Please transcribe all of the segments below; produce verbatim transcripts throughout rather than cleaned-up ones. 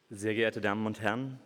Sehr geehrte Damen und Herren,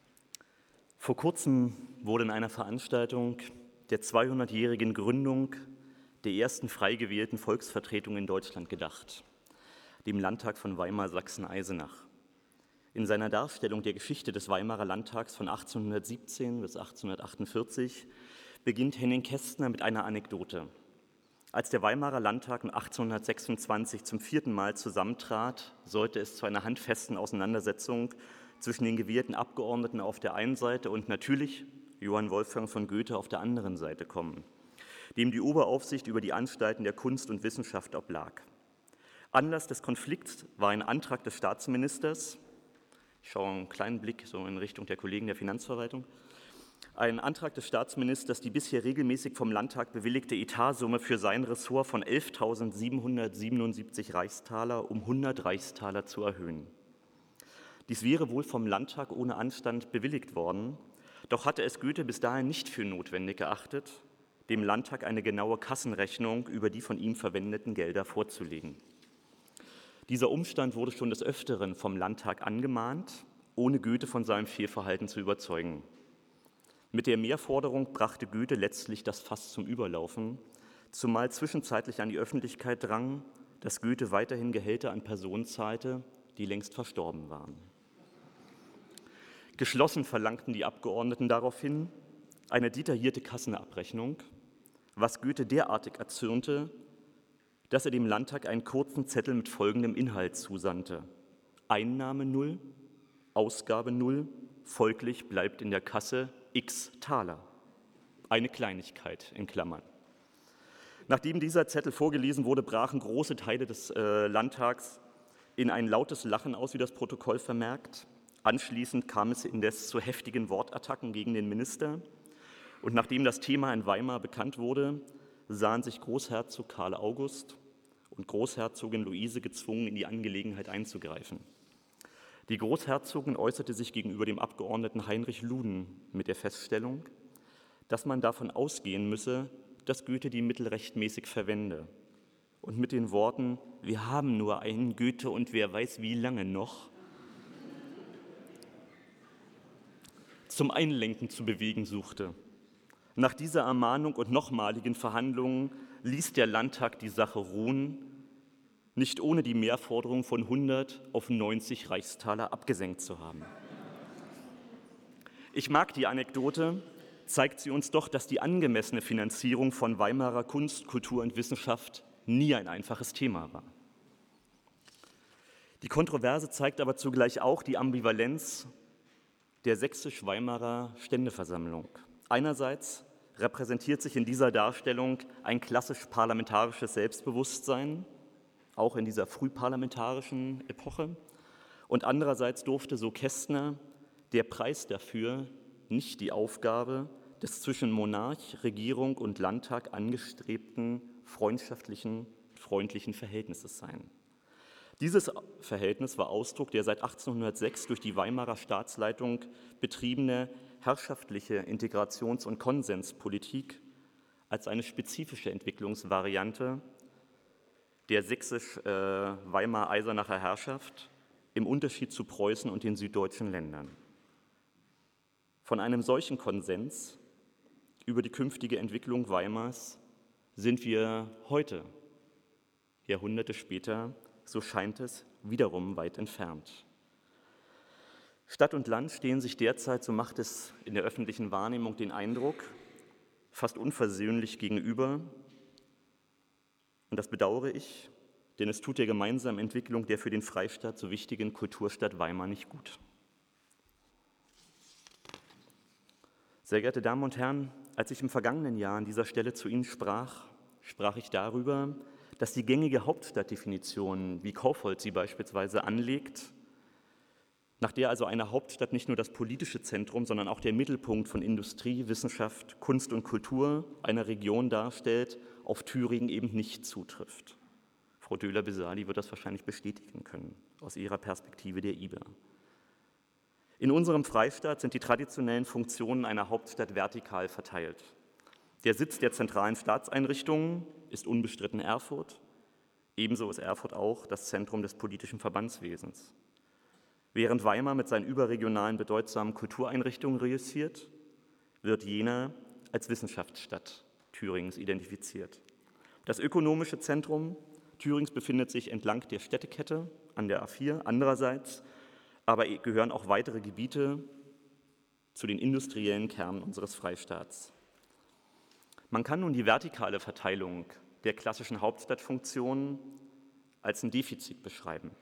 vor kurzem wurde in einer Veranstaltung der zweihundertjährigen Gründung der ersten frei gewählten Volksvertretung in Deutschland gedacht, dem Landtag von Weimar-Sachsen-Eisenach. In seiner Darstellung der Geschichte des Weimarer Landtags von achtzehnhundertsiebzehn bis achtzehnhundertachtundvierzig beginnt Henning Kästner mit einer Anekdote. Als der Weimarer Landtag achtzehnhundertsechsundzwanzig zum vierten Mal zusammentrat, sollte es zu einer handfesten Auseinandersetzung zwischen den gewählten Abgeordneten auf der einen Seite und natürlich Johann Wolfgang von Goethe auf der anderen Seite kommen, dem die Oberaufsicht über die Anstalten der Kunst und Wissenschaft oblag. Anlass des Konflikts war ein Antrag des Staatsministers, ich schaue einen kleinen Blick so in Richtung der Kollegen der Finanzverwaltung, ein Antrag des Staatsministers, die bisher regelmäßig vom Landtag bewilligte Etatsumme für sein Ressort von elftausendsiebenhundertsiebenundsiebzig Reichstaler um hundert Reichstaler zu erhöhen. Dies wäre wohl vom Landtag ohne Anstand bewilligt worden, doch hatte es Goethe bis dahin nicht für notwendig geachtet, dem Landtag eine genaue Kassenrechnung über die von ihm verwendeten Gelder vorzulegen. Dieser Umstand wurde schon des Öfteren vom Landtag angemahnt, ohne Goethe von seinem Fehlverhalten zu überzeugen. Mit der Mehrforderung brachte Goethe letztlich das Fass zum Überlaufen, zumal zwischenzeitlich an die Öffentlichkeit drang, dass Goethe weiterhin Gehälter an Personen zahlte, die längst verstorben waren. Geschlossen verlangten die Abgeordneten daraufhin eine detaillierte Kassenabrechnung, was Goethe derartig erzürnte, dass er dem Landtag einen kurzen Zettel mit folgendem Inhalt zusandte: Einnahme null, Ausgabe null, folglich bleibt in der Kasse x Taler. Eine Kleinigkeit in Klammern. Nachdem dieser Zettel vorgelesen wurde, brachen große Teile des äh, Landtags in ein lautes Lachen aus, wie das Protokoll vermerkt. Anschließend kam es indes zu heftigen Wortattacken gegen den Minister. Und nachdem das Thema in Weimar bekannt wurde, sahen sich Großherzog Karl August und Großherzogin Luise gezwungen, in die Angelegenheit einzugreifen. Die Großherzogin äußerte sich gegenüber dem Abgeordneten Heinrich Luden mit der Feststellung, dass man davon ausgehen müsse, dass Goethe die Mittel rechtmäßig verwende. Und mit den Worten, wir haben nur einen Goethe und wer weiß wie lange noch, zum Einlenken zu bewegen suchte. Nach dieser Ermahnung und nochmaligen Verhandlungen ließ der Landtag die Sache ruhen, nicht ohne die Mehrforderung von hundert auf neunzig Reichstaler abgesenkt zu haben. Ich mag die Anekdote, zeigt sie uns doch, dass die angemessene Finanzierung von Weimarer Kunst, Kultur und Wissenschaft nie ein einfaches Thema war. Die Kontroverse zeigt aber zugleich auch die Ambivalenz der sächsisch-Weimarer Ständeversammlung. Einerseits repräsentiert sich in dieser Darstellung ein klassisch parlamentarisches Selbstbewusstsein, auch in dieser frühparlamentarischen Epoche. Und andererseits durfte, so Kästner, der Preis dafür nicht die Aufgabe des zwischen Monarch, Regierung und Landtag angestrebten freundschaftlichen, freundlichen Verhältnisses sein. Dieses Verhältnis war Ausdruck der seit achtzehnhundertsechs durch die Weimarer Staatsleitung betriebene herrschaftliche Integrations- und Konsenspolitik als eine spezifische Entwicklungsvariante der sächsisch-Weimar-Eisenacher Herrschaft im Unterschied zu Preußen und den süddeutschen Ländern. Von einem solchen Konsens über die künftige Entwicklung Weimars sind wir heute, Jahrhunderte später, so scheint es, wiederum weit entfernt. Stadt und Land stehen sich derzeit, so macht es in der öffentlichen Wahrnehmung den Eindruck, fast unversöhnlich gegenüber. Und das bedauere ich, denn es tut der gemeinsamen Entwicklung der für den Freistaat so wichtigen Kulturstadt Weimar nicht gut. Sehr geehrte Damen und Herren, als ich im vergangenen Jahr an dieser Stelle zu Ihnen sprach, sprach ich darüber, dass die gängige Hauptstadtdefinition, wie Kaufhold sie beispielsweise anlegt, nach der also eine Hauptstadt nicht nur das politische Zentrum, sondern auch der Mittelpunkt von Industrie, Wissenschaft, Kunst und Kultur einer Region darstellt, auf Thüringen eben nicht zutrifft. Frau Döhler-Besali wird das wahrscheinlich bestätigen können, aus ihrer Perspektive der I B A. In unserem Freistaat sind die traditionellen Funktionen einer Hauptstadt vertikal verteilt. Der Sitz der zentralen Staatseinrichtungen ist unbestritten Erfurt. Ebenso ist Erfurt auch das Zentrum des politischen Verbandswesens. Während Weimar mit seinen überregionalen bedeutsamen Kultureinrichtungen reüssiert, wird Jena als Wissenschaftsstadt Thüringens identifiziert. Das ökonomische Zentrum Thürings befindet sich entlang der Städtekette an der A vier. Andererseits aber gehören auch weitere Gebiete zu den industriellen Kernen unseres Freistaats. Man kann nun die vertikale Verteilung der klassischen Hauptstadtfunktionen als ein Defizit beschreiben.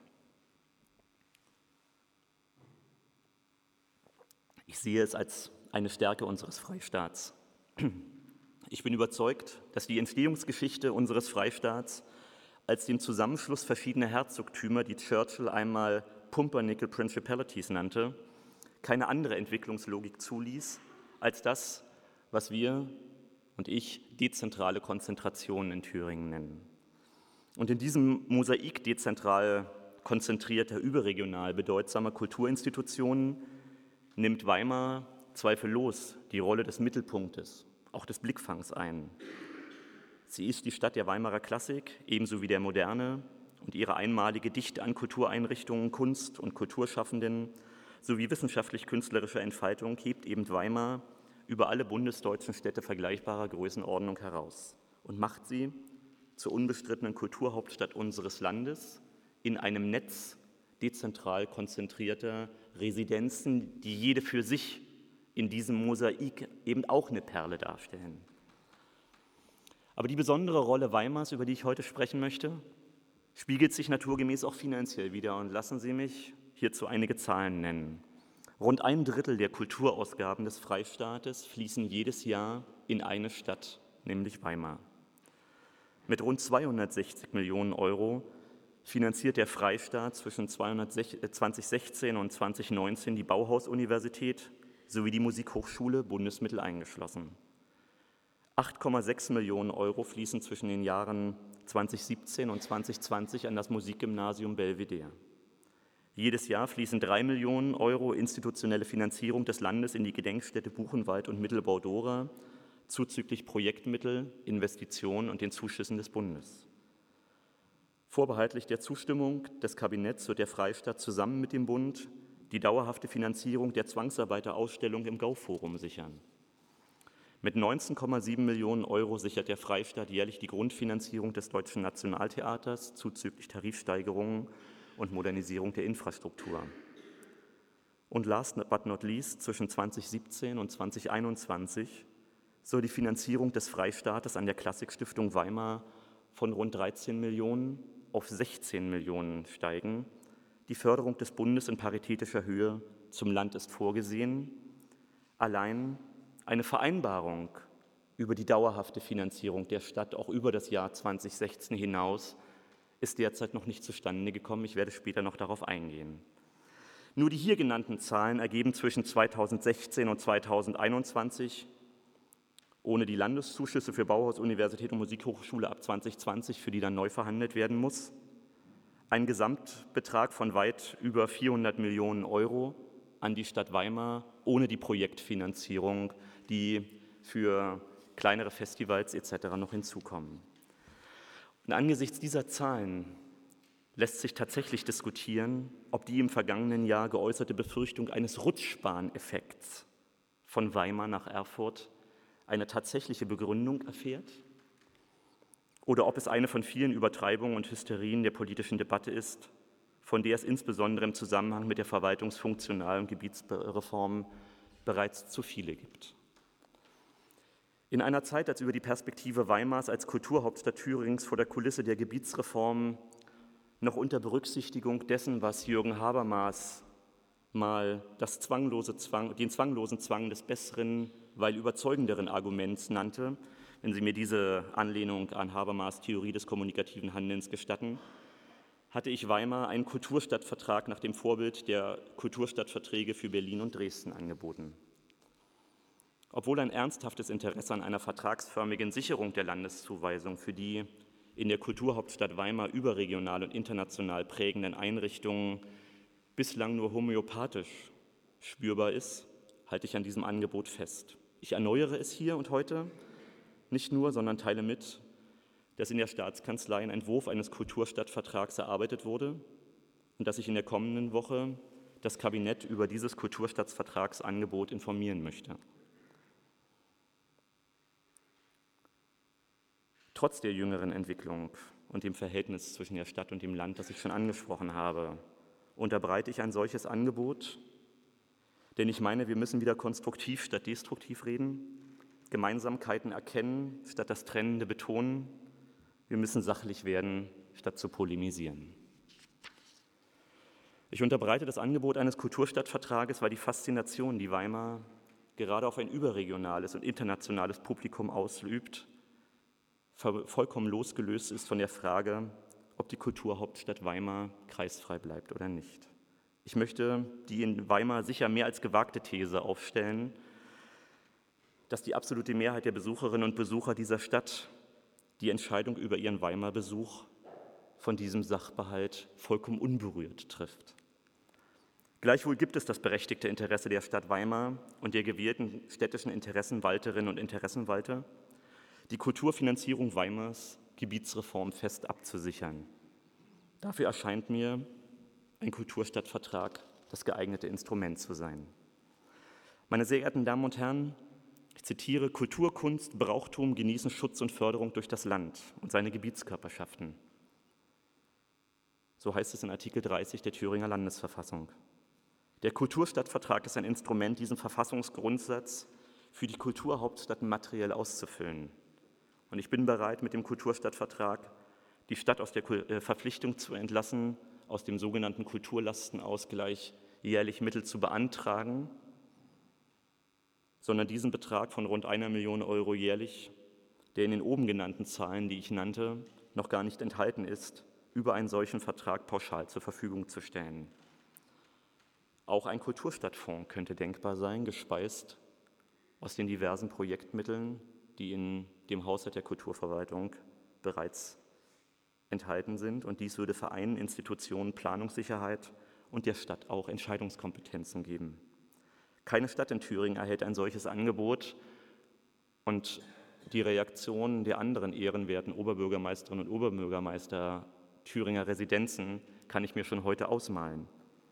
Ich sehe es als eine Stärke unseres Freistaats. Ich bin überzeugt, dass die Entstehungsgeschichte unseres Freistaats als den Zusammenschluss verschiedener Herzogtümer, die Churchill einmal Pumpernickel Principalities nannte, keine andere Entwicklungslogik zuließ, als das, was wir und ich dezentrale Konzentrationen in Thüringen nennen. Und in diesem Mosaik dezentral konzentrierter, überregional bedeutsamer Kulturinstitutionen nimmt Weimar zweifellos die Rolle des Mittelpunktes, auch des Blickfangs ein. Sie ist die Stadt der Weimarer Klassik, ebenso wie der Moderne, und ihre einmalige Dichte an Kultureinrichtungen, Kunst und Kulturschaffenden sowie wissenschaftlich-künstlerischer Entfaltung hebt eben Weimar über alle bundesdeutschen Städte vergleichbarer Größenordnung heraus und macht sie zur unbestrittenen Kulturhauptstadt unseres Landes in einem Netz dezentral konzentrierter Residenzen, die jede für sich in diesem Mosaik eben auch eine Perle darstellen. Aber die besondere Rolle Weimars, über die ich heute sprechen möchte, spiegelt sich naturgemäß auch finanziell wider. Und lassen Sie mich hierzu einige Zahlen nennen. Rund ein Drittel der Kulturausgaben des Freistaates fließen jedes Jahr in eine Stadt, nämlich Weimar. Mit rund zweihundertsechzig Millionen Euro finanziert der Freistaat zwischen zweitausendsechzehn und zweitausendneunzehn die Bauhaus-Universität sowie die Musikhochschule, Bundesmittel eingeschlossen. acht Komma sechs Millionen Euro fließen zwischen den Jahren zweitausendsiebzehn und zweitausendzwanzig an das Musikgymnasium Belvedere. Jedes Jahr fließen drei Millionen Euro institutionelle Finanzierung des Landes in die Gedenkstätte Buchenwald und Mittelbau-Dora, zuzüglich Projektmittel, Investitionen und den Zuschüssen des Bundes. Vorbehaltlich der Zustimmung des Kabinetts wird der Freistaat zusammen mit dem Bund die dauerhafte Finanzierung der Zwangsarbeiterausstellung im Gauforum sichern. Mit neunzehn Komma sieben Millionen Euro sichert der Freistaat jährlich die Grundfinanzierung des Deutschen Nationaltheaters zuzüglich Tarifsteigerungen und Modernisierung der Infrastruktur. Und last but not least, zwischen zweitausendsiebzehn und zweitausendeinundzwanzig soll die Finanzierung des Freistaates an der Klassikstiftung Weimar von rund dreizehn Millionen auf sechzehn Millionen steigen. Die Förderung des Bundes in paritätischer Höhe zum Land ist vorgesehen. Allein eine Vereinbarung über die dauerhafte Finanzierung der Stadt, auch über das Jahr zweitausendsechzehn hinaus, ist derzeit noch nicht zustande gekommen. Ich werde später noch darauf eingehen. Nur die hier genannten Zahlen ergeben zwischen zweitausendsechzehn und zweitausendeinundzwanzig, ohne die Landeszuschüsse für Bauhaus, Universität und Musikhochschule ab zweitausendzwanzig, für die dann neu verhandelt werden muss, einen Gesamtbetrag von weit über vierhundert Millionen Euro an die Stadt Weimar, ohne die Projektfinanzierung, die für kleinere Festivals et cetera noch hinzukommen. Und angesichts dieser Zahlen lässt sich tatsächlich diskutieren, ob die im vergangenen Jahr geäußerte Befürchtung eines Rutschbahneffekts von Weimar nach Erfurt eine tatsächliche Begründung erfährt oder ob es eine von vielen Übertreibungen und Hysterien der politischen Debatte ist, von der es insbesondere im Zusammenhang mit der Verwaltungsfunktional- und Gebietsreform bereits zu viele gibt. In einer Zeit, als über die Perspektive Weimars als Kulturhauptstadt Thürings vor der Kulisse der Gebietsreform noch unter Berücksichtigung dessen, was Jürgen Habermas mal das zwanglose Zwang, den zwanglosen Zwang des besseren, weil überzeugenderen Arguments nannte, wenn Sie mir diese Anlehnung an Habermas' Theorie des kommunikativen Handelns gestatten, hatte ich Weimar einen Kulturstadtvertrag nach dem Vorbild der Kulturstadtverträge für Berlin und Dresden angeboten. Obwohl ein ernsthaftes Interesse an einer vertragsförmigen Sicherung der Landeszuweisung für die in der Kulturhauptstadt Weimar überregional und international prägenden Einrichtungen bislang nur homöopathisch spürbar ist, halte ich an diesem Angebot fest. Ich erneuere es hier und heute nicht nur, sondern teile mit, dass in der Staatskanzlei ein Entwurf eines Kulturstadtvertrags erarbeitet wurde und dass ich in der kommenden Woche das Kabinett über dieses Kulturstadtvertragsangebot informieren möchte. Trotz der jüngeren Entwicklung und dem Verhältnis zwischen der Stadt und dem Land, das ich schon angesprochen habe, unterbreite ich ein solches Angebot, denn ich meine, wir müssen wieder konstruktiv statt destruktiv reden, Gemeinsamkeiten erkennen statt das Trennende betonen, wir müssen sachlich werden statt zu polemisieren. Ich unterbreite das Angebot eines Kulturstadtvertrages, weil die Faszination, die Weimar gerade auf ein überregionales und internationales Publikum ausübt, vollkommen losgelöst ist von der Frage, ob die Kulturhauptstadt Weimar kreisfrei bleibt oder nicht. Ich möchte die in Weimar sicher mehr als gewagte These aufstellen, dass die absolute Mehrheit der Besucherinnen und Besucher dieser Stadt die Entscheidung über ihren Weimar-Besuch von diesem Sachverhalt vollkommen unberührt trifft. Gleichwohl gibt es das berechtigte Interesse der Stadt Weimar und der gewählten städtischen Interessenwalterinnen und Interessenwalter, die Kulturfinanzierung Weimars Gebietsreform fest abzusichern. Dafür erscheint mir ein Kulturstadtvertrag das geeignete Instrument zu sein. Meine sehr geehrten Damen und Herren, ich zitiere: Kultur, Kunst, Brauchtum genießen Schutz und Förderung durch das Land und seine Gebietskörperschaften. So heißt es in Artikel dreißig der Thüringer Landesverfassung. Der Kulturstadtvertrag ist ein Instrument, diesen Verfassungsgrundsatz für die Kulturhauptstadt materiell auszufüllen. Und ich bin bereit, mit dem Kulturstadtvertrag die Stadt aus der Verpflichtung zu entlassen, aus dem sogenannten Kulturlastenausgleich jährlich Mittel zu beantragen, sondern diesen Betrag von rund einer Million Euro jährlich, der in den oben genannten Zahlen, die ich nannte, noch gar nicht enthalten ist, über einen solchen Vertrag pauschal zur Verfügung zu stellen. Auch ein Kulturstadtfonds könnte denkbar sein, gespeist aus den diversen Projektmitteln, die in dem Haushalt der Kulturverwaltung bereits enthalten sind. Und dies würde Vereinen, Institutionen Planungssicherheit und der Stadt auch Entscheidungskompetenzen geben. Keine Stadt in Thüringen erhält ein solches Angebot und die Reaktion der anderen ehrenwerten Oberbürgermeisterinnen und Oberbürgermeister Thüringer Residenzen kann ich mir schon heute ausmalen.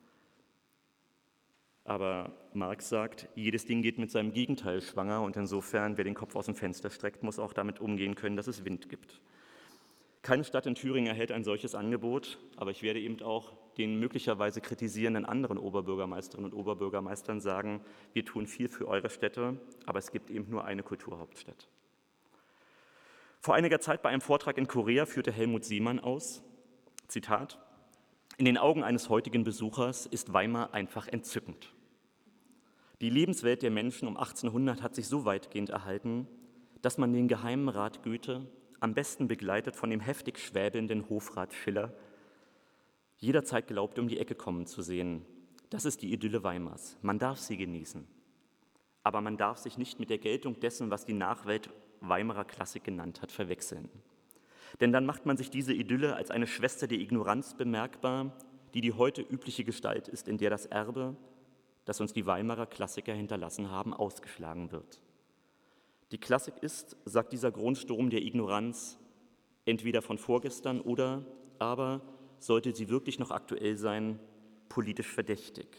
Aber Marx sagt, jedes Ding geht mit seinem Gegenteil schwanger und insofern, wer den Kopf aus dem Fenster streckt, muss auch damit umgehen können, dass es Wind gibt. Keine Stadt in Thüringen erhält ein solches Angebot, aber ich werde eben auch den möglicherweise kritisierenden anderen Oberbürgermeisterinnen und Oberbürgermeistern sagen, wir tun viel für eure Städte, aber es gibt eben nur eine Kulturhauptstadt. Vor einiger Zeit bei einem Vortrag in Korea führte Helmut Seemann aus, Zitat: In den Augen eines heutigen Besuchers ist Weimar einfach entzückend. Die Lebenswelt der Menschen um achtzehnhundert hat sich so weitgehend erhalten, dass man den geheimen Rat Goethe, am besten begleitet von dem heftig schwäbelnden Hofrat Schiller, jederzeit glaubt, um die Ecke kommen zu sehen. Das ist die Idylle Weimars. Man darf sie genießen. Aber man darf sich nicht mit der Geltung dessen, was die Nachwelt Weimarer Klassik genannt hat, verwechseln. Denn dann macht man sich diese Idylle als eine Schwester der Ignoranz bemerkbar, die die heute übliche Gestalt ist, in der das Erbe, das uns die Weimarer Klassiker hinterlassen haben, ausgeschlagen wird. Die Klassik ist, sagt dieser Grundsturm der Ignoranz, entweder von vorgestern oder aber, sollte sie wirklich noch aktuell sein, politisch verdächtig.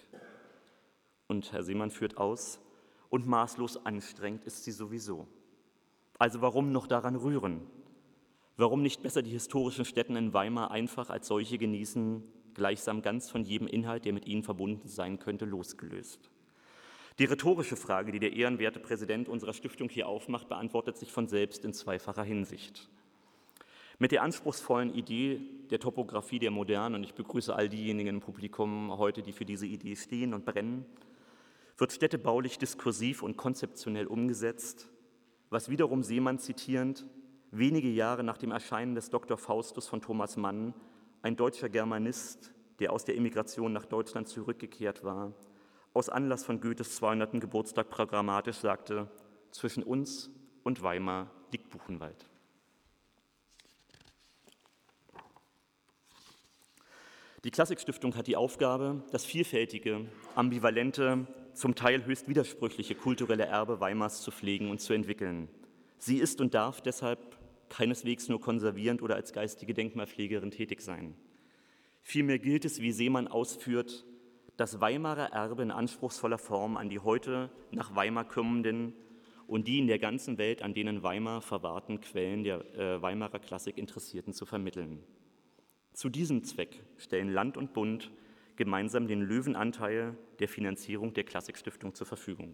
Und Herr Seemann führt aus, und maßlos anstrengend ist sie sowieso. Also warum noch daran rühren? Warum nicht besser die historischen Stätten in Weimar einfach als solche genießen, gleichsam ganz von jedem Inhalt, der mit ihnen verbunden sein könnte, losgelöst? Die rhetorische Frage, die der ehrenwerte Präsident unserer Stiftung hier aufmacht, beantwortet sich von selbst in zweifacher Hinsicht. Mit der anspruchsvollen Idee der Topographie der Moderne, und ich begrüße all diejenigen im Publikum heute, die für diese Idee stehen und brennen, wird städtebaulich diskursiv und konzeptionell umgesetzt, was wiederum Seemann zitierend wenige Jahre nach dem Erscheinen des Doktor Faustus von Thomas Mann, ein deutscher Germanist, der aus der Emigration nach Deutschland zurückgekehrt war, aus Anlass von Goethes zweihunderten Geburtstag programmatisch sagte: Zwischen uns und Weimar liegt Buchenwald. Die Klassikstiftung hat die Aufgabe, das vielfältige, ambivalente, zum Teil höchst widersprüchliche kulturelle Erbe Weimars zu pflegen und zu entwickeln. Sie ist und darf deshalb keineswegs nur konservierend oder als geistige Denkmalpflegerin tätig sein. Vielmehr gilt es, wie Seemann ausführt, das Weimarer Erbe in anspruchsvoller Form an die heute nach Weimar kommenden und die in der ganzen Welt an denen Weimar verwahrten Quellen der äh, Weimarer Klassik Interessierten zu vermitteln. Zu diesem Zweck stellen Land und Bund gemeinsam den Löwenanteil der Finanzierung der Klassikstiftung zur Verfügung.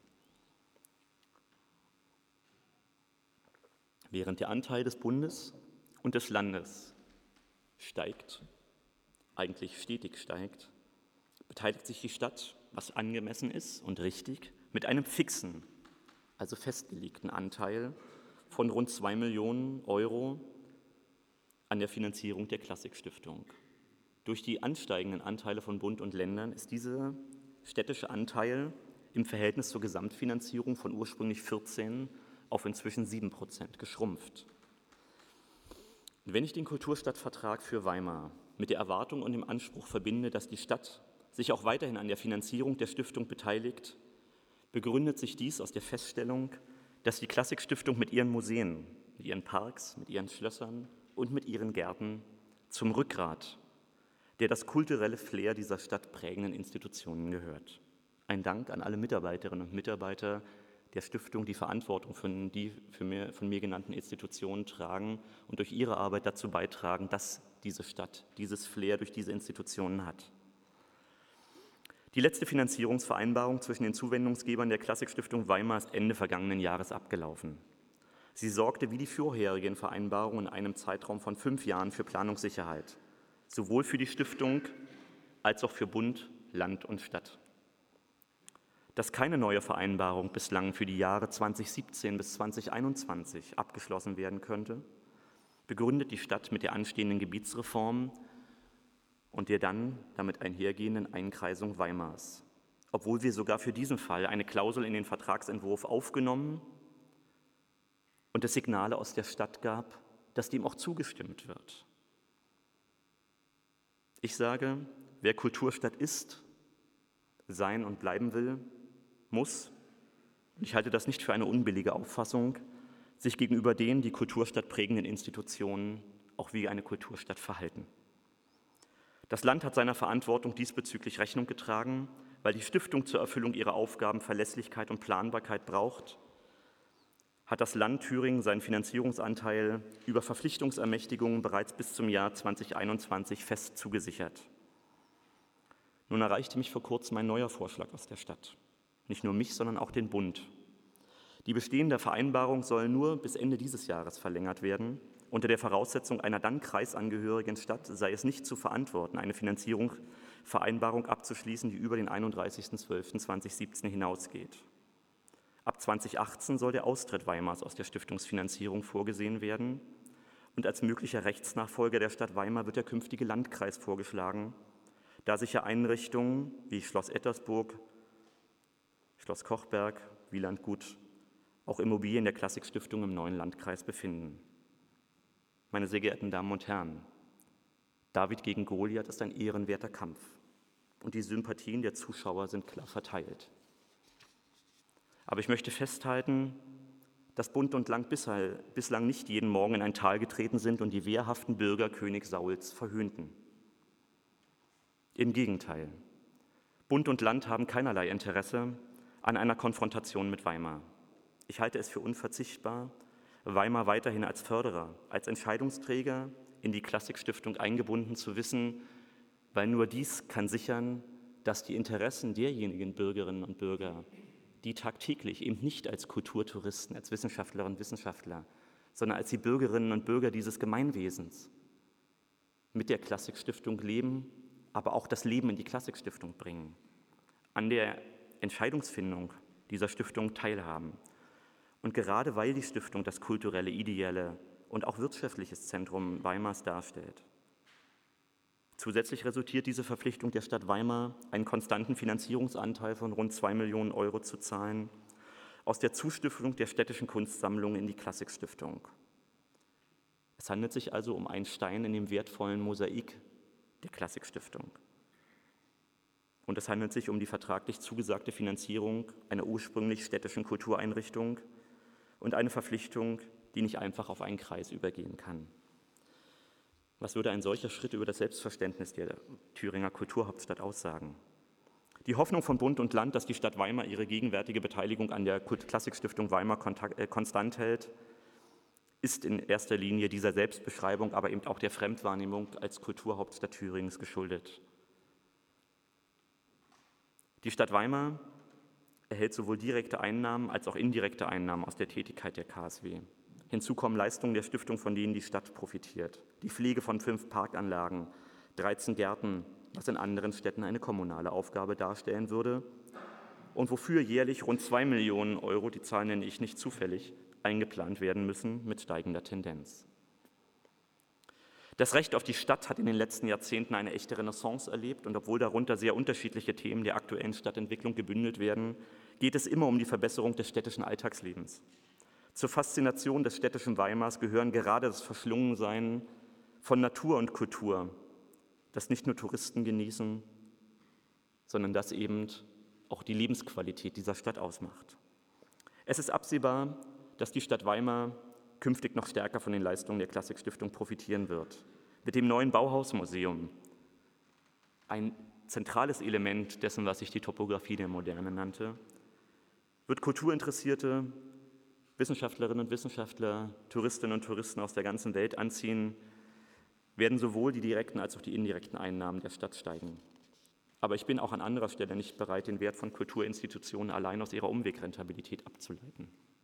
Während der Anteil des Bundes und des Landes steigt, eigentlich stetig steigt, beteiligt sich die Stadt, was angemessen ist und richtig, mit einem fixen, also festgelegten Anteil von rund zwei Millionen Euro an der Finanzierung der Klassikstiftung. Durch die ansteigenden Anteile von Bund und Ländern ist dieser städtische Anteil im Verhältnis zur Gesamtfinanzierung von ursprünglich vierzehn auf inzwischen sieben Prozent geschrumpft. Und wenn ich den Kulturstadtvertrag für Weimar mit der Erwartung und dem Anspruch verbinde, dass die Stadt sich auch weiterhin an der Finanzierung der Stiftung beteiligt, begründet sich dies aus der Feststellung, dass die Klassikstiftung mit ihren Museen, mit ihren Parks, mit ihren Schlössern und mit ihren Gärten zum Rückgrat der das kulturelle Flair dieser Stadt prägenden Institutionen gehört. Ein Dank an alle Mitarbeiterinnen und Mitarbeiter der Stiftung, die Verantwortung für die für mir, von mir genannten Institutionen tragen und durch ihre Arbeit dazu beitragen, dass diese Stadt dieses Flair durch diese Institutionen hat. Die letzte Finanzierungsvereinbarung zwischen den Zuwendungsgebern der Klassikstiftung Weimar ist Ende vergangenen Jahres abgelaufen. Sie sorgte wie die vorherigen Vereinbarungen in einem Zeitraum von fünf Jahren für Planungssicherheit, sowohl für die Stiftung als auch für Bund, Land und Stadt. Dass keine neue Vereinbarung bislang für die Jahre zweitausendsiebzehn bis zweitausendeinundzwanzig abgeschlossen werden könnte, begründet die Stadt mit der anstehenden Gebietsreform und der dann damit einhergehenden Einkreisung Weimars, obwohl wir sogar für diesen Fall eine Klausel in den Vertragsentwurf aufgenommen und es Signale aus der Stadt gab, dass dem auch zugestimmt wird. Ich sage, wer Kulturstadt ist, sein und bleiben will, muss, und ich halte das nicht für eine unbillige Auffassung, sich gegenüber den die Kulturstadt prägenden Institutionen auch wie eine Kulturstadt verhalten. Das Land hat seiner Verantwortung diesbezüglich Rechnung getragen, weil die Stiftung zur Erfüllung ihrer Aufgaben Verlässlichkeit und Planbarkeit braucht, hat das Land Thüringen seinen Finanzierungsanteil über Verpflichtungsermächtigungen bereits bis zum Jahr zweitausendeinundzwanzig fest zugesichert. Nun erreichte mich vor kurzem ein neuer Vorschlag aus der Stadt. Nicht nur mich, sondern auch den Bund. Die bestehende Vereinbarung soll nur bis Ende dieses Jahres verlängert werden. Unter der Voraussetzung einer dann kreisangehörigen Stadt sei es nicht zu verantworten, eine Finanzierungsvereinbarung abzuschließen, die über den einunddreißigsten zwölften zweitausendsiebzehn hinausgeht. Ab zweitausendachtzehn soll der Austritt Weimars aus der Stiftungsfinanzierung vorgesehen werden und als möglicher Rechtsnachfolger der Stadt Weimar wird der künftige Landkreis vorgeschlagen, da sich ja Einrichtungen wie Schloss Ettersburg, Schloss Kochberg, Wielandgut, auch Immobilien der Klassikstiftung im neuen Landkreis befinden. Meine sehr geehrten Damen und Herren, David gegen Goliath ist ein ehrenwerter Kampf und die Sympathien der Zuschauer sind klar verteilt. Aber ich möchte festhalten, dass Bund und Land bislang nicht jeden Morgen in ein Tal getreten sind und die wehrhaften Bürger König Sauls verhöhnten. Im Gegenteil, Bund und Land haben keinerlei Interesse an einer Konfrontation mit Weimar. Ich halte es für unverzichtbar, Weimar weiterhin als Förderer, als Entscheidungsträger in die Klassikstiftung eingebunden zu wissen, weil nur dies kann sichern, dass die Interessen derjenigen Bürgerinnen und Bürger, die tagtäglich eben nicht als Kulturtouristen, als Wissenschaftlerinnen und Wissenschaftler, sondern als die Bürgerinnen und Bürger dieses Gemeinwesens mit der Klassikstiftung leben, aber auch das Leben in die Klassikstiftung bringen, an der Entscheidungsfindung dieser Stiftung teilhaben. Und gerade weil die Stiftung das kulturelle, ideelle und auch wirtschaftliches Zentrum Weimars darstellt. Zusätzlich resultiert diese Verpflichtung der Stadt Weimar, einen konstanten Finanzierungsanteil von rund zwei Millionen Euro zu zahlen, aus der Zustiftung der städtischen Kunstsammlung in die Klassikstiftung. Es handelt sich also um einen Stein in dem wertvollen Mosaik der Klassikstiftung. Und es handelt sich um die vertraglich zugesagte Finanzierung einer ursprünglich städtischen Kultureinrichtung und eine Verpflichtung, die nicht einfach auf einen Kreis übergehen kann. Was würde ein solcher Schritt über das Selbstverständnis der Thüringer Kulturhauptstadt aussagen? Die Hoffnung von Bund und Land, dass die Stadt Weimar ihre gegenwärtige Beteiligung an der Kult-Klassik-Stiftung Weimar konstant hält, ist in erster Linie dieser Selbstbeschreibung, aber eben auch der Fremdwahrnehmung als Kulturhauptstadt Thüringens geschuldet. Die Stadt Weimar erhält sowohl direkte Einnahmen als auch indirekte Einnahmen aus der Tätigkeit der K S W. Hinzu kommen Leistungen der Stiftung, von denen die Stadt profitiert. Die Pflege von fünf Parkanlagen, dreizehn Gärten, was in anderen Städten eine kommunale Aufgabe darstellen würde und wofür jährlich rund zwei Millionen Euro, die Zahl nenne ich nicht zufällig, eingeplant werden müssen mit steigender Tendenz. Das Recht auf die Stadt hat in den letzten Jahrzehnten eine echte Renaissance erlebt und obwohl darunter sehr unterschiedliche Themen der aktuellen Stadtentwicklung gebündelt werden, geht es immer um die Verbesserung des städtischen Alltagslebens. Zur Faszination des städtischen Weimars gehören gerade das Verschlungensein von Natur und Kultur, das nicht nur Touristen genießen, sondern das eben auch die Lebensqualität dieser Stadt ausmacht. Es ist absehbar, dass die Stadt Weimar künftig noch stärker von den Leistungen der Klassik-Stiftung profitieren wird. Mit dem neuen Bauhausmuseum, ein zentrales Element dessen, was ich die Topographie der Moderne nannte, wird Kulturinteressierte, Wissenschaftlerinnen und Wissenschaftler, Touristinnen und Touristen aus der ganzen Welt anziehen, werden sowohl die direkten als auch die indirekten Einnahmen der Stadt steigen. Aber ich bin auch an anderer Stelle nicht bereit, den Wert von Kulturinstitutionen allein aus ihrer Umwegrentabilität abzuleiten.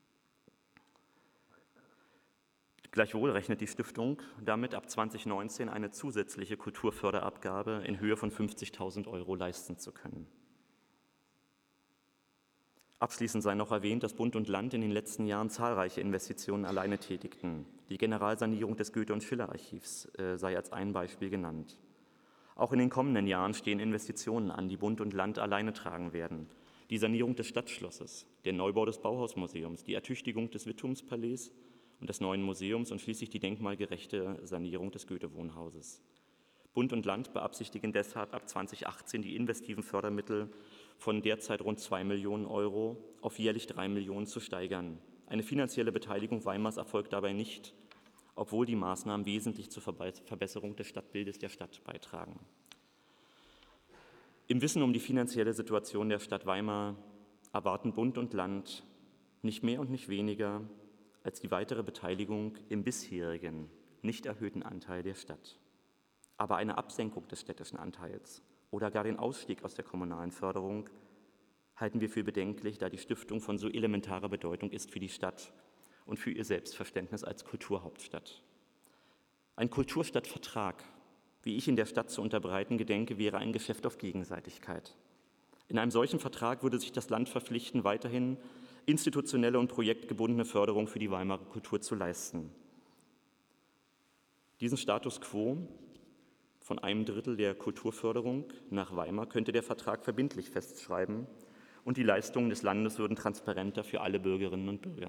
Gleichwohl rechnet die Stiftung damit ab zweitausendneunzehn eine zusätzliche Kulturförderabgabe in Höhe von fünfzigtausend Euro leisten zu können. Abschließend sei noch erwähnt, dass Bund und Land in den letzten Jahren zahlreiche Investitionen alleine tätigten. Die Generalsanierung des Goethe- und Schiller-Archivs äh, sei als ein Beispiel genannt. Auch in den kommenden Jahren stehen Investitionen an, die Bund und Land alleine tragen werden. Die Sanierung des Stadtschlosses, der Neubau des Bauhausmuseums, die Ertüchtigung des Wittumspalais und des neuen Museums und schließlich die denkmalgerechte Sanierung des Goethe-Wohnhauses. Bund und Land beabsichtigen deshalb ab zweitausendachtzehn die investiven Fördermittel von derzeit rund zwei Millionen Euro auf jährlich drei Millionen zu steigern. Eine finanzielle Beteiligung Weimars erfolgt dabei nicht, obwohl die Maßnahmen wesentlich zur Verbesserung des Stadtbildes der Stadt beitragen. Im Wissen um die finanzielle Situation der Stadt Weimar erwarten Bund und Land nicht mehr und nicht weniger als die weitere Beteiligung im bisherigen, nicht erhöhten Anteil der Stadt. Aber eine Absenkung des städtischen Anteils oder gar den Ausstieg aus der kommunalen Förderung halten wir für bedenklich, da die Stiftung von so elementarer Bedeutung ist für die Stadt und für ihr Selbstverständnis als Kulturhauptstadt. Ein Kulturstadtvertrag, wie ich in der Stadt zu unterbreiten gedenke, wäre ein Geschäft auf Gegenseitigkeit. In einem solchen Vertrag würde sich das Land verpflichten, weiterhin institutionelle und projektgebundene Förderung für die Weimarer Kultur zu leisten. Diesen Status quo von einem Drittel der Kulturförderung nach Weimar könnte der Vertrag verbindlich festschreiben und die Leistungen des Landes würden transparenter für alle Bürgerinnen und Bürger.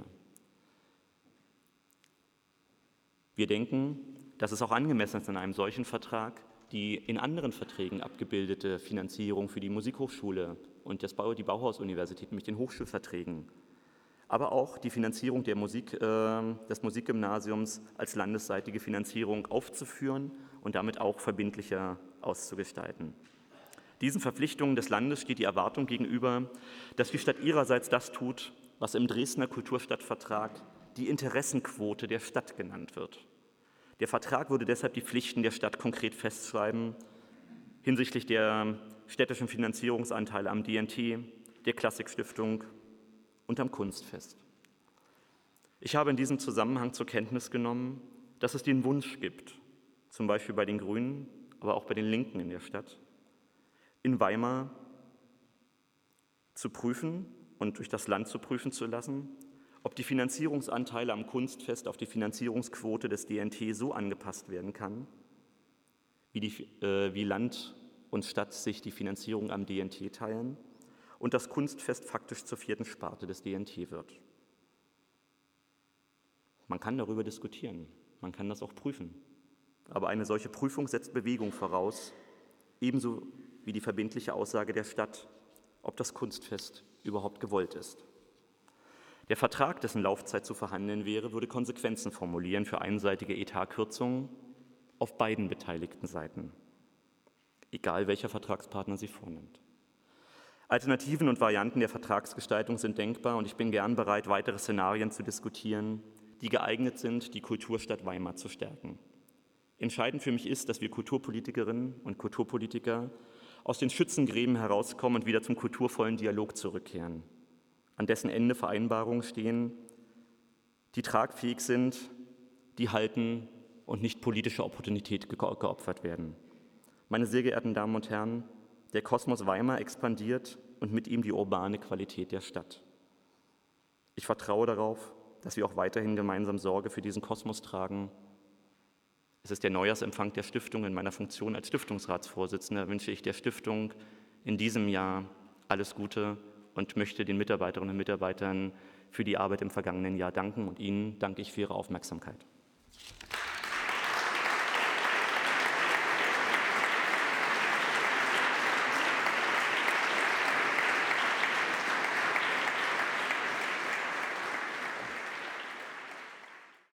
Wir denken, dass es auch angemessen ist, in einem solchen Vertrag die in anderen Verträgen abgebildete Finanzierung für die Musikhochschule und das Bau, die Bauhaus-Universität, nämlich den Hochschulverträgen, aber auch die Finanzierung der Musik, äh, des Musikgymnasiums als landesseitige Finanzierung aufzuführen und damit auch verbindlicher auszugestalten. Diesen Verpflichtungen des Landes steht die Erwartung gegenüber, dass die Stadt ihrerseits das tut, was im Dresdner Kulturstadtvertrag die Interessenquote der Stadt genannt wird. Der Vertrag würde deshalb die Pflichten der Stadt konkret festschreiben hinsichtlich der städtischen Finanzierungsanteile am D N T, der Klassik-Stiftung und am Kunstfest. Ich habe in diesem Zusammenhang zur Kenntnis genommen, dass es den Wunsch gibt, zum Beispiel bei den Grünen, aber auch bei den Linken in der Stadt, in Weimar zu prüfen und durch das Land zu prüfen zu lassen, ob die Finanzierungsanteile am Kunstfest auf die Finanzierungsquote des D N T so angepasst werden kann, wie, die, äh, wie Land und Stadt sich die Finanzierung am D N T teilen und das Kunstfest faktisch zur vierten Sparte des D N T wird. Man kann darüber diskutieren, man kann das auch prüfen, aber eine solche Prüfung setzt Bewegung voraus, ebenso wie die verbindliche Aussage der Stadt, ob das Kunstfest überhaupt gewollt ist. Der Vertrag, dessen Laufzeit zu verhandeln wäre, würde Konsequenzen formulieren für einseitige Etatkürzungen auf beiden beteiligten Seiten, egal welcher Vertragspartner sie vornimmt. Alternativen und Varianten der Vertragsgestaltung sind denkbar und ich bin gern bereit, weitere Szenarien zu diskutieren, die geeignet sind, die Kulturstadt Weimar zu stärken. Entscheidend für mich ist, dass wir Kulturpolitikerinnen und Kulturpolitiker aus den Schützengräben herauskommen und wieder zum kulturvollen Dialog zurückkehren, an dessen Ende Vereinbarungen stehen, die tragfähig sind, die halten und nicht politischer Opportunität geopfert werden. Meine sehr geehrten Damen und Herren, der Kosmos Weimar expandiert und mit ihm die urbane Qualität der Stadt. Ich vertraue darauf, dass wir auch weiterhin gemeinsam Sorge für diesen Kosmos tragen. Es ist der Neujahrsempfang der Stiftung. In meiner Funktion als Stiftungsratsvorsitzender wünsche ich der Stiftung in diesem Jahr alles Gute und möchte den Mitarbeiterinnen und Mitarbeitern für die Arbeit im vergangenen Jahr danken. Und Ihnen danke ich für Ihre Aufmerksamkeit.